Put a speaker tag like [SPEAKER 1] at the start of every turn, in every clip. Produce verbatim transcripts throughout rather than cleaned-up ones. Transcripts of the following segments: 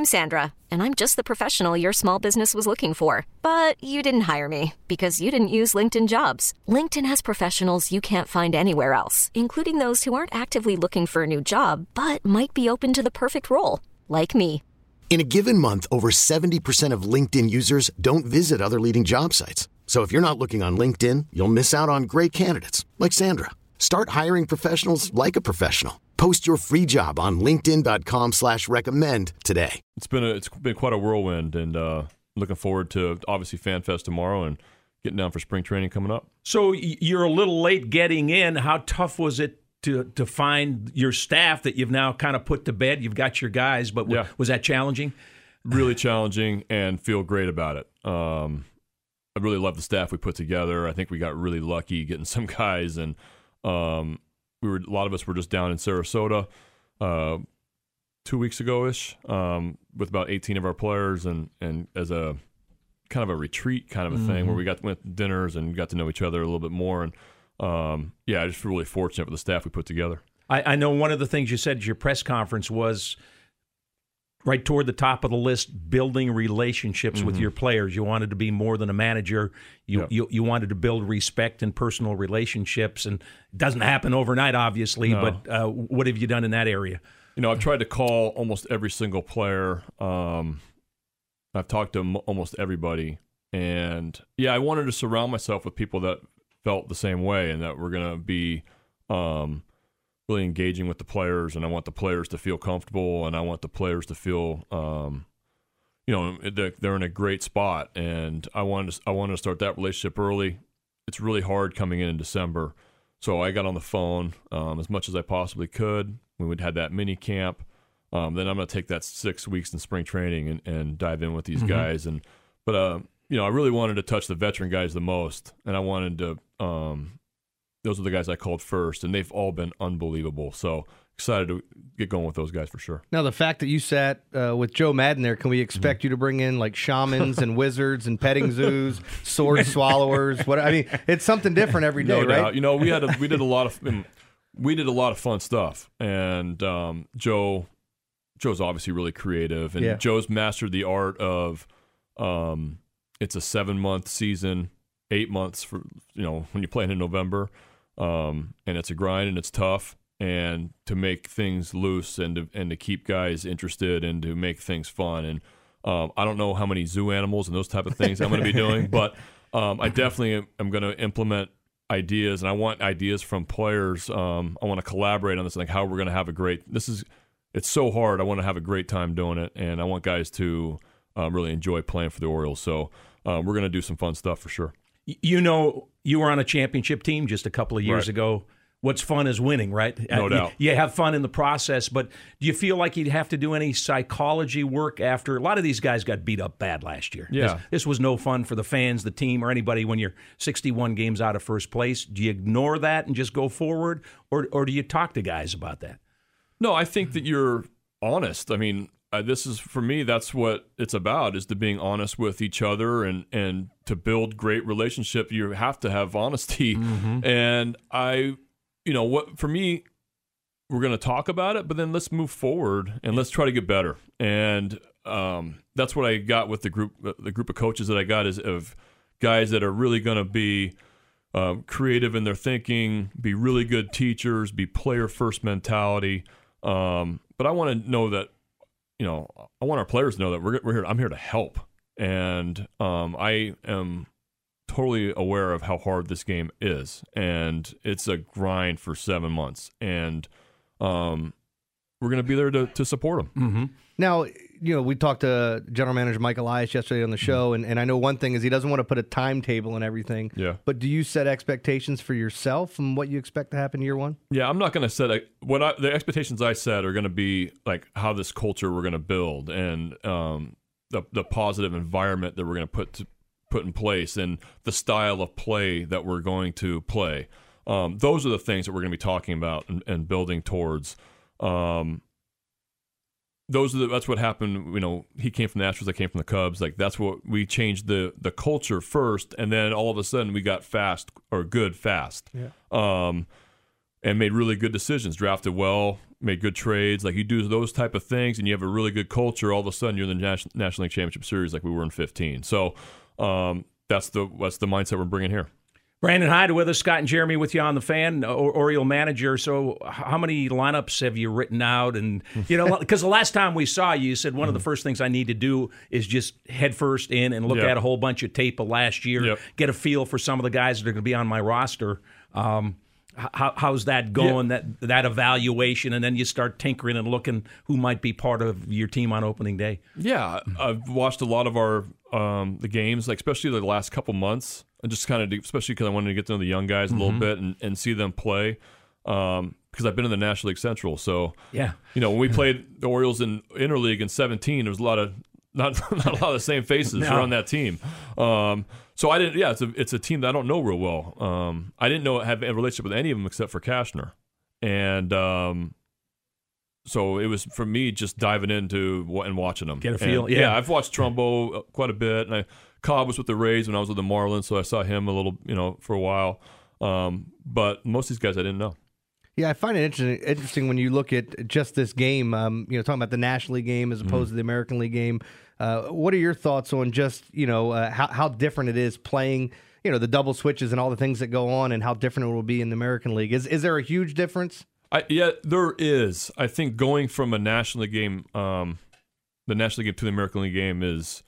[SPEAKER 1] I'm Sandra, and I'm just the professional your small business was looking for. But you didn't hire me because you didn't use LinkedIn Jobs. LinkedIn has professionals you can't find anywhere else, including those who aren't actively looking for a new job, but might be open to the perfect role, like me.
[SPEAKER 2] In a given month, over seventy percent of LinkedIn users don't visit other leading job sites. So if you're not looking on LinkedIn, you'll miss out on great candidates like Sandra. Start hiring professionals like a professional. Post your free job on linkedin dot com slash recommend today.
[SPEAKER 3] It's been a, it's been quite a whirlwind, and uh, looking forward to obviously FanFest tomorrow and getting down for spring training coming up.
[SPEAKER 4] So you're a little late getting in. How tough was it to to find your staff that you've now kind of put to bed? You've got your guys, but w-
[SPEAKER 3] yeah.
[SPEAKER 4] was that challenging?
[SPEAKER 3] Really challenging, and feel great about it. Um, I really love the staff we put together. I think we got really lucky getting some guys, and um, we were a lot of us were just down in Sarasota uh, two weeks ago ish um, with about eighteen of our players, and and as a kind of a retreat kind of a mm-hmm. thing where we got went to dinners and got to know each other a little bit more. And um, yeah, I just feel really fortunate with the staff we put together.
[SPEAKER 4] I, I know one of the things you said at your press conference was right toward the top of the list, building relationships mm-hmm. with your players. You wanted to be more than a manager. You,
[SPEAKER 3] yeah.
[SPEAKER 4] you you wanted to build respect and personal relationships, and it doesn't happen overnight, obviously.
[SPEAKER 3] No.
[SPEAKER 4] But uh, what have you done in that area?
[SPEAKER 3] You know, I've tried to call almost every single player. Um, I've talked to m- almost everybody, and yeah, I wanted to surround myself with people that felt the same way and that were going to be um, really engaging with the players, and I want the players to feel comfortable, and I want the players to feel, um, you know, they're, they're in a great spot, and I wanted to, I wanted to start that relationship early. It's really hard coming in in December, so I got on the phone um, as much as I possibly could. We would have that mini camp. Um, then I'm going to take that six weeks in spring training and, and dive in with these mm-hmm. guys. And but uh, you know, I really wanted to touch the veteran guys the most, and I wanted to. Um, those are the guys I called first, and they've all been unbelievable. So excited to get going with those guys for sure.
[SPEAKER 5] Now, the fact that you sat uh, with Joe Madden there, can we expect mm-hmm. you to bring in like shamans and wizards and petting zoos, sword swallowers? What I mean, it's something different every day,
[SPEAKER 3] no
[SPEAKER 5] right?
[SPEAKER 3] doubt. You know, we had a, we did a lot of we did a lot of fun stuff, and um, Joe. Joe's obviously really creative, and
[SPEAKER 5] yeah.
[SPEAKER 3] Joe's mastered the art of um, it's a seven-month season, eight months for you know when you're playing in November, um, and it's a grind and it's tough, and to make things loose and to, and to keep guys interested and to make things fun. And um, I don't know how many zoo animals and those type of things I'm going to be doing, but um, I definitely am going to implement ideas, and I want ideas from players. Um, I want to collaborate on this, like how we're going to have a great. This is. It's so hard. I want to have a great time doing it, and I want guys to um, really enjoy playing for the Orioles. So um, we're going to do some fun stuff for sure.
[SPEAKER 4] You know, you were on a championship team just a couple of years
[SPEAKER 3] right.
[SPEAKER 4] ago. What's fun is winning, right?
[SPEAKER 3] No
[SPEAKER 4] uh,
[SPEAKER 3] doubt.
[SPEAKER 4] You, you have fun in the process, but do you feel like you'd have to do any psychology work after? A lot of these guys got beat up bad last year.
[SPEAKER 3] Yeah.
[SPEAKER 4] This, this was no fun for the fans, the team, or anybody when you're sixty-one games out of first place. Do you ignore that and just go forward, or or do you talk to guys about that?
[SPEAKER 3] No, I think that you're honest. I mean, uh, this is for me. That's what it's about: is to being honest with each other, and and to build great relationship. You have to have honesty,
[SPEAKER 4] mm-hmm.
[SPEAKER 3] and I, you know, what for me, we're going to talk about it, but then let's move forward and let's try to get better. And um, that's what I got with the group. The group of coaches that I got is of guys that are really going to be um, creative in their thinking, be really good teachers, be player first mentality. Um, but I want to know that, you know, I want our players to know that we're we're here. I'm here to help, and um, I am totally aware of how hard this game is, and it's a grind for seven months, and um, we're going to be there to to support them.
[SPEAKER 4] Mm-hmm.
[SPEAKER 5] Now, you know, we talked to General Manager Mike Elias yesterday on the show, and, and I know one thing is he doesn't want to put a timetable and everything.
[SPEAKER 3] Yeah.
[SPEAKER 5] But do you set expectations for yourself and what you expect to happen year one?
[SPEAKER 3] Yeah, I'm not going to set a, what I, the expectations I set are going to be like how this culture we're going to build, and um, the the positive environment that we're going to put to, put in place, and the style of play that we're going to play. Um, those are the things that we're going to be talking about and, and building towards. Um, Those are the, that's what happened. You know, he came from the Astros, I came from the Cubs. Like that's what we changed the the culture first, and then all of a sudden we got fast or good fast,
[SPEAKER 5] yeah.
[SPEAKER 3] um, and made really good decisions. Drafted well, made good trades. Like you do those type of things, and you have a really good culture. All of a sudden, you're in the National, National League Championship Series like we were in fifteen. So um, that's the that's the mindset we're bringing here.
[SPEAKER 4] Brandon Hyde with us, Scott and Jeremy with you on the Fan, or- Oriole manager. So how many lineups have you written out? And, you know, because the last time we saw you, you said one of the first things I need to do is just head first in and look
[SPEAKER 3] Yep.
[SPEAKER 4] at a whole bunch of tape of last year,
[SPEAKER 3] Yep.
[SPEAKER 4] get a feel for some of the guys that are going to be on my roster. Um, how, how's that going,
[SPEAKER 3] Yeah.
[SPEAKER 4] that that evaluation? And then you start tinkering and looking who might be part of your team on opening day.
[SPEAKER 3] Yeah, I've watched a lot of our um, the games, like especially the last couple months, and just kind of, especially because I wanted to get to know the young guys a little bit and, and see them play. Um, because I've been in the National League Central, so
[SPEAKER 4] Yeah.
[SPEAKER 3] you know when we played the Orioles in Interleague in seventeen, there was a lot of not not a lot of the same faces
[SPEAKER 4] No.
[SPEAKER 3] around that team. Um, so I didn't. Yeah, it's a it's a team that I don't know real well. Um, I didn't know have a relationship with any of them except for Cashner, and um, so it was for me just diving into what and watching them.
[SPEAKER 4] Get a feel,
[SPEAKER 3] And,
[SPEAKER 4] yeah.
[SPEAKER 3] I've watched Trumbo quite a bit, and I, Cobb was with the Rays when I was with the Marlins, so I saw him a little, you know, for a while. Um, but most of these guys I didn't know.
[SPEAKER 5] Yeah, I find it interesting, interesting when you look at just this game, um, you know, talking about the National League game as opposed to the American League game. Uh, what are your thoughts on just, you know, uh, how, how different it is playing, you know, the double switches and all the things that go on and how different it will be in the American League? Is is there a huge difference?
[SPEAKER 3] I, yeah, there is. I think going from a National League game, um, the National League game to the American League game is,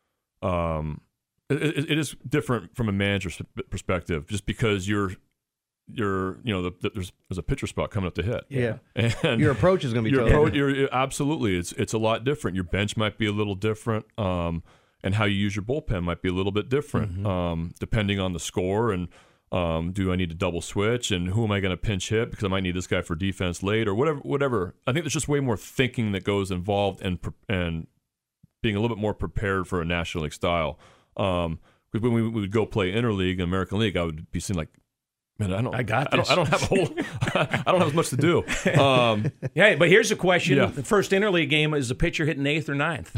[SPEAKER 3] um, it, it is different from a manager's perspective, just because you're, you're, you know, the, the, there's there's a pitcher spot coming up to hit.
[SPEAKER 5] Yeah.
[SPEAKER 3] And
[SPEAKER 5] Your approach is going to be
[SPEAKER 3] your
[SPEAKER 5] totally
[SPEAKER 3] approach, you're, you're- absolutely, it's it's a lot different. Your bench might be a little different, um, and how you use your bullpen might be a little bit different, um, depending on the score and. Um, do I need to double switch, and who am I going to pinch hit because I might need this guy for defense late or whatever? Whatever. I think there's just way more thinking that goes involved and pre- and being a little bit more prepared for a National League style. Um, because when we, we would go play Interleague and American League, I would be seeing like, man, I don't,
[SPEAKER 4] I got
[SPEAKER 3] I don't,
[SPEAKER 4] this.
[SPEAKER 3] I don't have a whole, I don't have as much to do. Um,
[SPEAKER 4] Yeah, but here's a question.
[SPEAKER 3] Yeah.
[SPEAKER 4] The first interleague game, is the pitcher hitting eighth or ninth?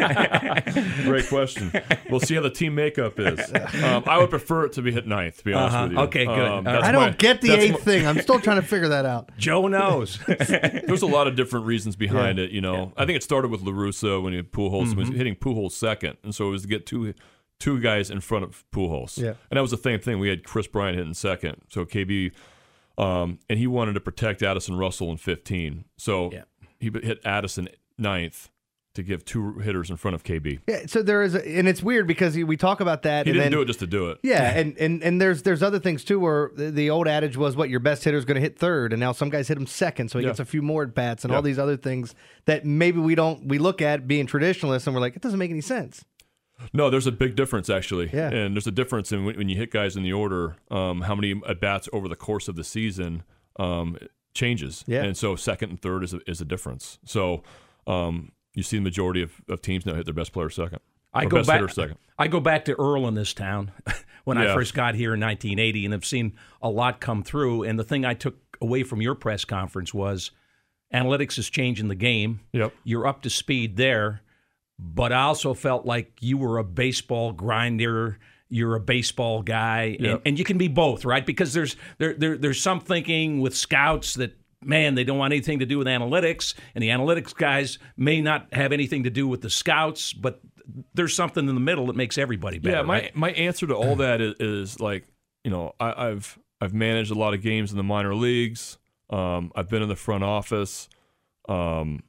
[SPEAKER 3] Great question. We'll see how the team makeup is. Um, I would prefer it to be hit ninth, to be honest
[SPEAKER 4] Uh-huh.
[SPEAKER 3] with you.
[SPEAKER 4] Okay, good.
[SPEAKER 3] Um,
[SPEAKER 4] All
[SPEAKER 3] that's
[SPEAKER 4] right.
[SPEAKER 5] I don't
[SPEAKER 3] my-
[SPEAKER 5] get the
[SPEAKER 3] that's
[SPEAKER 5] eighth
[SPEAKER 3] my-
[SPEAKER 5] thing. I'm still trying to figure that out.
[SPEAKER 4] Joe knows.
[SPEAKER 3] There's a lot of different reasons behind it, you know. I think it started with LaRussa when he had Pujols
[SPEAKER 4] Mm-hmm.
[SPEAKER 3] was hitting Pujols second, and so it was to get two two guys in front of Pujols.
[SPEAKER 5] Yeah.
[SPEAKER 3] And that was the same thing. We had Chris Bryant hitting second, so K B, um, and he wanted to protect Addison Russell in fifteen, so
[SPEAKER 4] Yeah.
[SPEAKER 3] he hit Addison ninth to give two hitters in front of K B.
[SPEAKER 5] Yeah, so there is, a, and it's weird because we talk about that.
[SPEAKER 3] He
[SPEAKER 5] and
[SPEAKER 3] didn't
[SPEAKER 5] then,
[SPEAKER 3] do it just to do it.
[SPEAKER 5] Yeah, and, and, and there's there's other things too where the, the old adage was what your best hitter is going to hit third, and now some guys hit him second, so he
[SPEAKER 3] Yeah.
[SPEAKER 5] gets a few more at bats and
[SPEAKER 3] Yeah.
[SPEAKER 5] all these other things that maybe we don't we look at being traditionalists and we're like it doesn't make any sense.
[SPEAKER 3] No, there's a big difference actually,
[SPEAKER 5] Yeah.
[SPEAKER 3] and there's a difference in when, when you hit guys in the order, um, how many at bats over the course of the season um, changes,
[SPEAKER 5] Yeah.
[SPEAKER 3] and so second and third is a, is a difference. So um, you see the majority of, of teams now hit their best player second.
[SPEAKER 4] I
[SPEAKER 3] or
[SPEAKER 4] go
[SPEAKER 3] best
[SPEAKER 4] back.
[SPEAKER 3] hitter second.
[SPEAKER 4] I go back to Earl in this town when I
[SPEAKER 3] Yeah.
[SPEAKER 4] first got here in nineteen eighty, and have seen a lot come through. And the thing I took away from your press conference was analytics is changing the game.
[SPEAKER 3] Yep.
[SPEAKER 4] You're up to speed there, but I also felt like you were a baseball grinder. You're a baseball guy, and,
[SPEAKER 3] Yep.
[SPEAKER 4] and you can be both, right? Because there's there, there there's some thinking with scouts that, man, they don't want anything to do with analytics, and the analytics guys may not have anything to do with the scouts, but there's something in the middle that makes everybody better.
[SPEAKER 3] Yeah, my
[SPEAKER 4] right?
[SPEAKER 3] my answer to all that is, is like, you know, I, I've I've managed a lot of games in the minor leagues. Um, I've been in the front office. Um,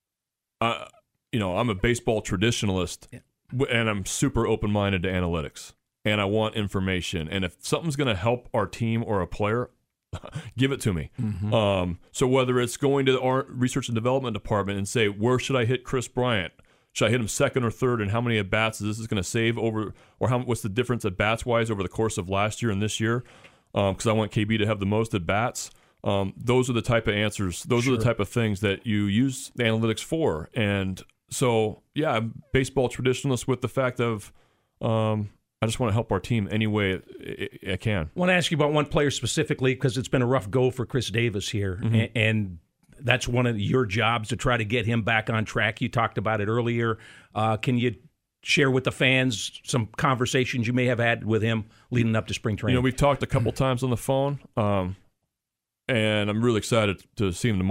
[SPEAKER 3] I, you know, I'm a baseball traditionalist, w and I'm super open minded to analytics, and I want information. And if something's going to help our team or a player, give it to me.
[SPEAKER 4] Mm-hmm.
[SPEAKER 3] Um, so whether it's going to our research and development department and say, where should I hit Chris Bryant? Should I hit him second or third, and how many at bats is this going to save over, or how what's the difference at bats wise over the course of last year and this year? Because I want K B to have the most at bats. Um, those are the type of answers. Those
[SPEAKER 4] Sure.
[SPEAKER 3] are the type of things that you use the analytics for. And so, yeah, I'm baseball traditionalist with the fact of um, I just want to help our team any way I, I can.
[SPEAKER 4] I want to ask you about one player specifically because it's been a rough go for Chris Davis here,
[SPEAKER 3] Mm-hmm.
[SPEAKER 4] and, and that's one of your jobs to try to get him back on track. You talked about it earlier. Uh, can you share with the fans some conversations you may have had with him leading up to spring
[SPEAKER 3] You
[SPEAKER 4] training?
[SPEAKER 3] know, we've talked a couple times on the phone, um, and I'm really excited to see him tomorrow.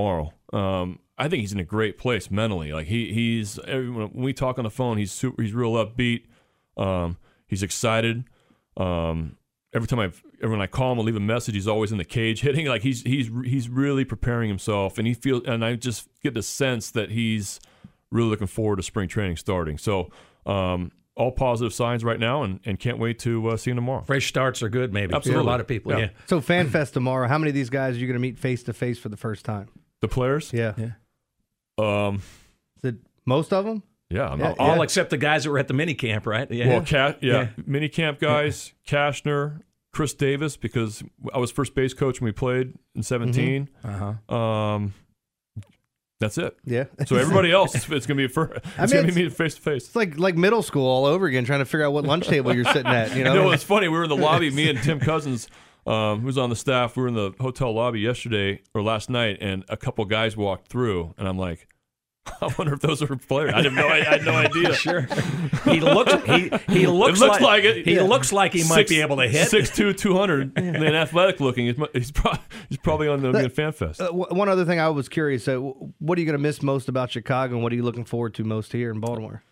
[SPEAKER 3] Um, I think he's in a great place mentally. Like he he's when we talk on the phone, he's super, he's real upbeat. Um, he's excited. Um, every time I every when I call him, I leave a message. He's always in the cage hitting. Like he's he's he's really preparing himself, and he feels. And I just get the sense that he's really looking forward to spring training starting. So. Um, all positive signs right now, and, and can't wait to uh, see him tomorrow.
[SPEAKER 4] Fresh starts are good, maybe.
[SPEAKER 3] Absolutely.
[SPEAKER 4] For a lot of people, yeah. yeah.
[SPEAKER 5] So FanFest tomorrow, how many of these guys are you going to meet face-to-face for the first time?
[SPEAKER 3] The players?
[SPEAKER 5] Yeah.
[SPEAKER 4] yeah.
[SPEAKER 3] Um,
[SPEAKER 5] Is it most of them?
[SPEAKER 3] Yeah. I'm
[SPEAKER 5] Yeah,
[SPEAKER 3] not,
[SPEAKER 4] All
[SPEAKER 5] yeah.
[SPEAKER 4] except the guys that were at the mini camp, right? Yeah.
[SPEAKER 3] Well, Ca- yeah,
[SPEAKER 4] Yeah.
[SPEAKER 3] mini camp guys, Kashner, Chris Davis, because I was first base coach when we played in seventeen.
[SPEAKER 4] Uh-huh.
[SPEAKER 3] Um, that's it.
[SPEAKER 5] Yeah.
[SPEAKER 3] So everybody else, it's going to be for, it's
[SPEAKER 5] I mean,
[SPEAKER 3] going to
[SPEAKER 5] it's-
[SPEAKER 3] be meeting face to face.
[SPEAKER 5] It's like like middle school all over again, trying to figure out what lunch table you're sitting at. You know,
[SPEAKER 3] You know, it's funny. We were in the lobby. Me and Tim Cousins, um, who's on the staff, we were in the hotel lobby yesterday or last night, and a couple guys walked through, and I'm like, I wonder if those are players. I had no, I had no idea.
[SPEAKER 4] Sure. He looks. He he looks,
[SPEAKER 3] It looks like it.
[SPEAKER 4] He
[SPEAKER 3] Yeah.
[SPEAKER 4] looks like he might be able to hit.
[SPEAKER 3] six two, two hundred, and then athletic looking. He's, he's, pro- he's probably on the FanFest.
[SPEAKER 5] Uh, w- one other thing I was curious. Uh, w- what are you going to miss most about Chicago, and what are you looking forward to most here in Baltimore?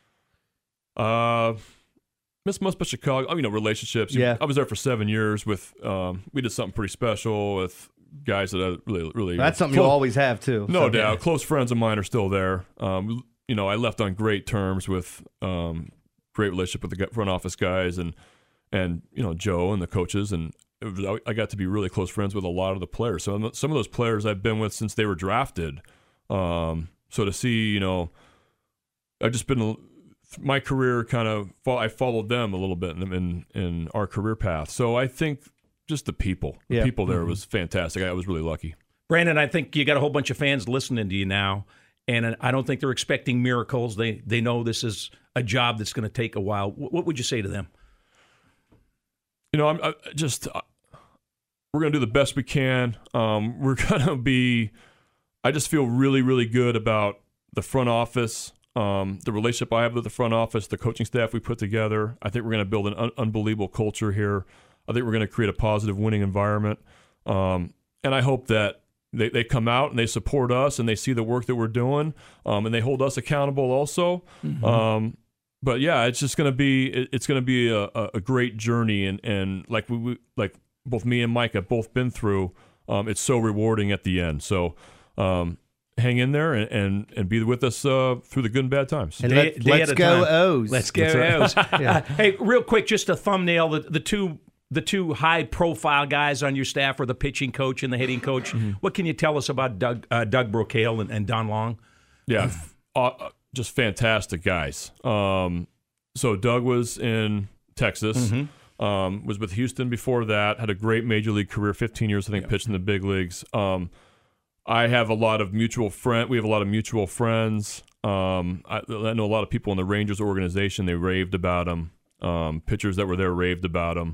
[SPEAKER 3] Uh, miss most about Chicago. Oh, you know, relationships.
[SPEAKER 5] Yeah.
[SPEAKER 3] I was there for seven years with. Um, we did something pretty special with guys that I really, really.
[SPEAKER 5] That's something
[SPEAKER 3] close-
[SPEAKER 5] you'll always have too.
[SPEAKER 3] No
[SPEAKER 5] So-
[SPEAKER 3] doubt. Close friends of mine are still there. Um, you know, I left on great terms with um, great relationship with the gu- front office guys and and you know Joe and the coaches, and it was, I got to be really close friends with a lot of the players. So some of those players I've been with since they were drafted. Um, so to see, you know, I've just been my career kind of I followed them a little bit in in, in our career path. So I think just the people, the
[SPEAKER 5] Yeah.
[SPEAKER 3] people there
[SPEAKER 5] Mm-hmm.
[SPEAKER 3] was fantastic. I was really lucky.
[SPEAKER 4] Brandon, I think you got a whole bunch of fans listening to you now, and I don't think they're expecting miracles. They they know this is a job that's going to take a while. What would you say to them?
[SPEAKER 3] You know, I'm I just uh, we're going to do the best we can. Um, we're going to be. I just feel really, really good about the front office, um, the relationship I have with the front office, the coaching staff we put together. I think we're going to build an un- unbelievable culture here. I think we're going to create a positive winning environment. Um, and I hope that they, they come out and they support us and they see the work that we're doing, um, and they hold us accountable also. Mm-hmm. Um, but yeah, it's just going to be it, it's going to be a, a great journey, and, and like we, we like both me and Mike have both been through. Um, it's so rewarding at the end. So um, hang in there and, and, and be with us uh, through the good and bad times.
[SPEAKER 5] And
[SPEAKER 4] Day-
[SPEAKER 5] let,
[SPEAKER 4] day
[SPEAKER 5] let's
[SPEAKER 4] at a
[SPEAKER 5] go
[SPEAKER 4] time.
[SPEAKER 5] O's.
[SPEAKER 4] Let's go O's. Uh, hey, real quick, just a thumbnail. The, the two the two high profile guys on your staff are the pitching coach and the hitting coach. Mm-hmm. What can you tell us about Doug uh, Doug Brocail and, and Don Long?
[SPEAKER 3] Yeah, uh, just fantastic guys. Um, so Doug was in Texas, mm-hmm. um, was with Houston before that, had a great major league career, fifteen years, I think, yeah. pitched in the big leagues. Um, I have a lot of mutual friend. We have a lot of mutual friends. Um, I, I know a lot of people in the Rangers organization. They raved about him. Um, pitchers that were there raved about him.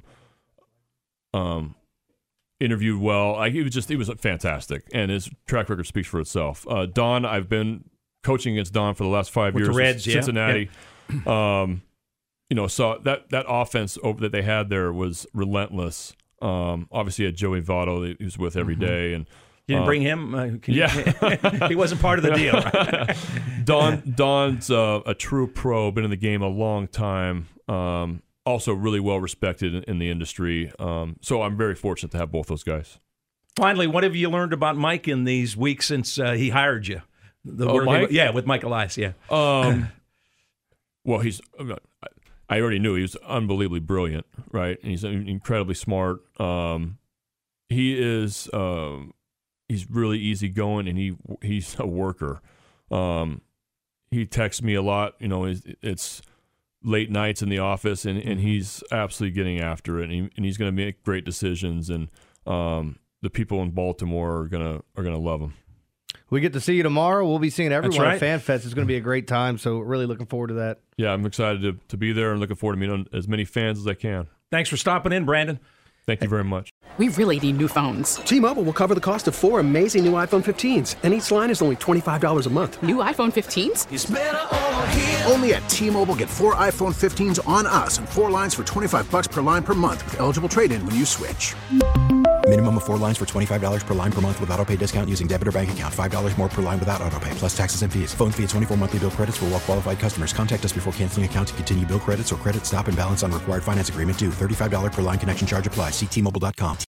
[SPEAKER 3] Um, interviewed well. Like, he was just he was fantastic, and his track record speaks for itself. Uh, Don, I've been coaching against Don for the last five
[SPEAKER 4] With
[SPEAKER 3] years.
[SPEAKER 4] The Reds,
[SPEAKER 3] in Cincinnati.
[SPEAKER 4] Yeah.
[SPEAKER 3] Um, you know, so that that offense over that they had there was relentless. Um, obviously, had Joey Votto, he was with every
[SPEAKER 4] mm-hmm.
[SPEAKER 3] day, and
[SPEAKER 4] you didn't
[SPEAKER 3] uh,
[SPEAKER 4] bring him. Uh,
[SPEAKER 3] yeah,
[SPEAKER 4] you, he wasn't part of the deal. Right?
[SPEAKER 3] Don Don's uh, a true pro, been in the game a long time. Um, also, really well respected in, in the industry. Um, so I'm very fortunate to have both those guys.
[SPEAKER 4] Finally, what have you learned about Mike in these weeks since uh, he hired you? The
[SPEAKER 3] oh, Mike?
[SPEAKER 4] Yeah, with Mike Elias, yeah.
[SPEAKER 3] Um, well, he's. I already knew he was unbelievably brilliant, right? And he's incredibly smart. Um, he is. Uh, he's really easygoing, and he he's a worker. Um, he texts me a lot. You know, it's, it's late nights in the office, and, and he's absolutely getting after it, and, he, and he's going to make great decisions. And um, the people in Baltimore are gonna are gonna love him.
[SPEAKER 5] We get to see you tomorrow. We'll be seeing everyone
[SPEAKER 4] right.
[SPEAKER 5] at FanFest. It's going to be a great time, so really looking forward to that.
[SPEAKER 3] Yeah, I'm excited to, to be there and looking forward to meeting as many fans as I can.
[SPEAKER 4] Thanks for stopping in, Brandon.
[SPEAKER 3] Thank you very much.
[SPEAKER 6] We really need new phones.
[SPEAKER 7] T-Mobile will cover the cost of four amazing new iPhone fifteens, and each line is only twenty-five dollars a month.
[SPEAKER 6] New iPhone fifteens?
[SPEAKER 8] It's better over here. Only at T-Mobile, get four iPhone fifteens on us and four lines for twenty-five dollars per line per month with eligible trade-in when you switch.
[SPEAKER 9] Minimum of four lines for twenty-five dollars per line per month with auto pay discount using debit or bank account. five dollars more per line without auto pay, plus taxes and fees. Phone fee at twenty-four monthly bill credits for well qualified customers. Contact us before canceling account to continue bill credits or credit stop and balance on required finance agreement due. thirty-five dollars per line connection charge applies. See T Mobile dot com.